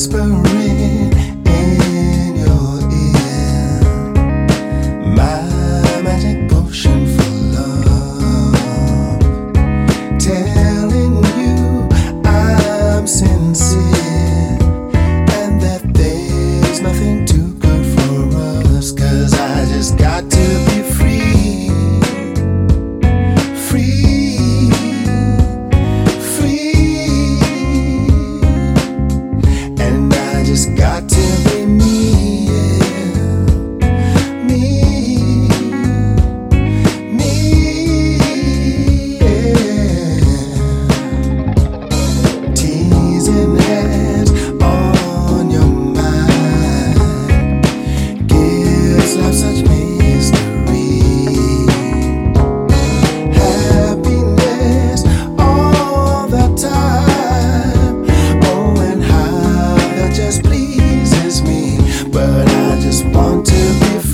whispering in your ear, my magic potion for love, telling you I'm sincere and that there's nothing too good for us, 'cause I just got to be free, free, free, and I just got to be me, yeah, me, me, yeah. Teasing hands on your mind gives life such mystery. Happiness all the time. Oh, and how that just pleases me. But I just want to be